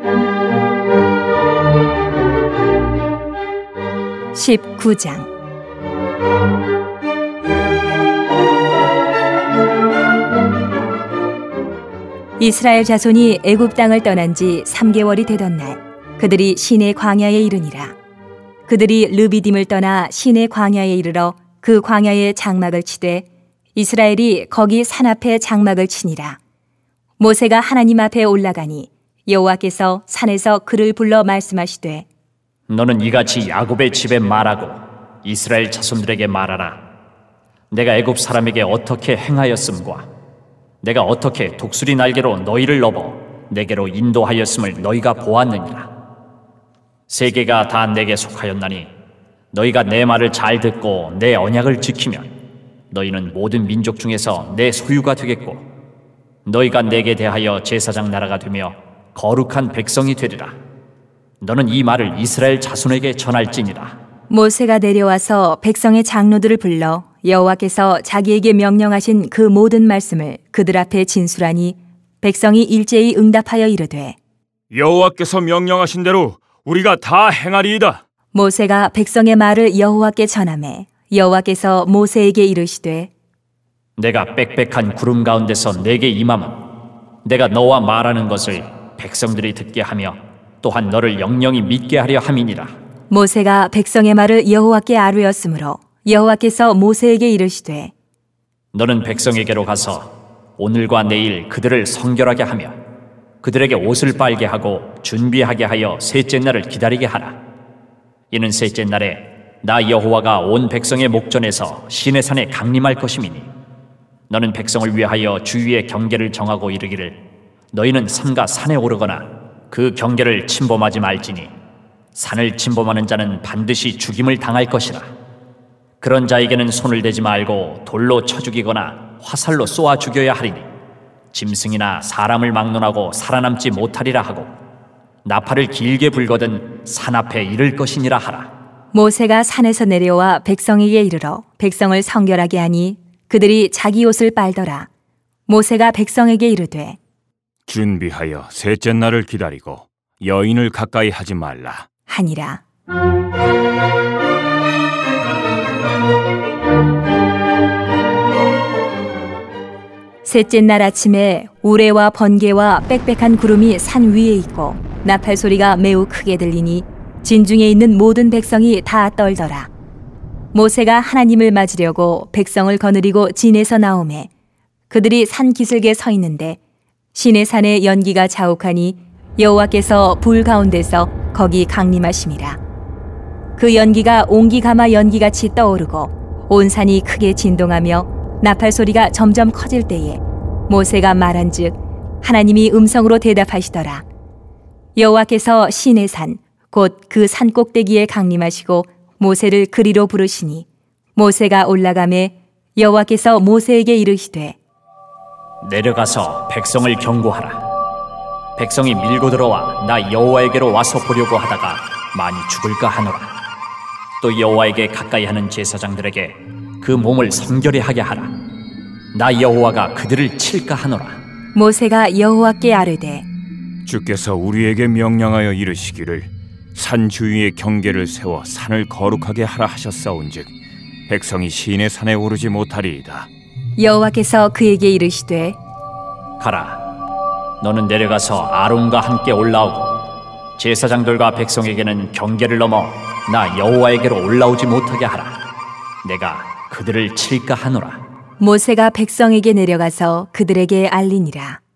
19장. 이스라엘 자손이 애굽 땅을 떠난 지 3개월이 되던 날, 그들이 시내 광야에 이르니라. 그들이 르비딤을 떠나 시내 광야에 이르러 그 광야에 장막을 치되 이스라엘이 거기 산 앞에 장막을 치니라. 모세가 하나님 앞에 올라가니 여호와께서 산에서 그를 불러 말씀하시되, 너는 이같이 야곱의 집에 말하고 이스라엘 자손들에게 말하라. 내가 애굽 사람에게 어떻게 행하였음과 내가 어떻게 독수리 날개로 너희를 넘어 내게로 인도하였음을 너희가 보았느니라. 세계가 다 내게 속하였나니 너희가 내 말을 잘 듣고 내 언약을 지키면 너희는 모든 민족 중에서 내 소유가 되겠고 너희가 내게 대하여 제사장 나라가 되며 거룩한 백성이 되리라. 너는 이 말을 이스라엘 자손에게 전할지니라. 모세가 내려와서 백성의 장로들을 불러 여호와께서 자기에게 명령하신 그 모든 말씀을 그들 앞에 진술하니 백성이 일제히 응답하여 이르되, 여호와께서 명령하신 대로 우리가 다 행하리이다. 모세가 백성의 말을 여호와께 전하매 여호와께서 모세에게 이르시되, 내가 빽빽한 구름 가운데서 내게 임함은 내가 너와 말하는 것을 백성들이 듣게 하며 또한 너를 영영히 믿게 하려 함이니라. 모세가 백성의 말을 여호와께 아뢰었으므로 여호와께서 모세에게 이르시되, 너는 백성에게로 가서 오늘과 내일 그들을 성결하게 하며 그들에게 옷을 빨게 하고 준비하게 하여 셋째 날을 기다리게 하라. 이는 셋째 날에 나 여호와가 온 백성의 목전에서 시내산에 강림할 것임이니 너는 백성을 위하여 주위의 경계를 정하고 이르기를 너희는 삼가 산에 오르거나 그 경계를 침범하지 말지니 산을 침범하는 자는 반드시 죽임을 당할 것이라. 그런 자에게는 손을 대지 말고 돌로 쳐 죽이거나 화살로 쏘아 죽여야 하리니 짐승이나 사람을 막론하고 살아남지 못하리라 하고 나팔을 길게 불거든 산 앞에 이를 것이니라 하라. 모세가 산에서 내려와 백성에게 이르러 백성을 성결하게 하니 그들이 자기 옷을 빨더라. 모세가 백성에게 이르되, 준비하여 셋째 날을 기다리고 여인을 가까이 하지 말라 하니라. 셋째 날 아침에 우레와 번개와 빽빽한 구름이 산 위에 있고 나팔 소리가 매우 크게 들리니 진중에 있는 모든 백성이 다 떨더라. 모세가 하나님을 맞으려고 백성을 거느리고 진에서 나오매 그들이 산 기슭에 서 있는데 시내산의 연기가 자욱하니 여호와께서 불 가운데서 거기 강림하심이라. 그 연기가 옹기가마 연기같이 떠오르고 온 산이 크게 진동하며 나팔 소리가 점점 커질 때에 모세가 말한즉 하나님이 음성으로 대답하시더라. 여호와께서 시내산 곧 그 산 꼭대기에 강림하시고 모세를 그리로 부르시니 모세가 올라가매 여호와께서 모세에게 이르시되, 내려가서 백성을 경고하라. 백성이 밀고 들어와 나 여호와에게로 와서 보려고 하다가 많이 죽을까 하노라. 또 여호와에게 가까이 하는 제사장들에게 그 몸을 성결히 하게 하라. 나 여호와가 그들을 칠까 하노라. 모세가 여호와께 아뢰되, 주께서 우리에게 명령하여 이르시기를 산 주위에 경계를 세워 산을 거룩하게 하라 하셨사온즉 백성이 시내 산에 오르지 못하리이다. 여호와께서 그에게 이르시되, 가라. 너는 내려가서 아론과 함께 올라오고 제사장들과 백성에게는 경계를 넘어 나 여호와에게로 올라오지 못하게 하라. 내가 그들을 칠까 하노라. 모세가 백성에게 내려가서 그들에게 알리니라.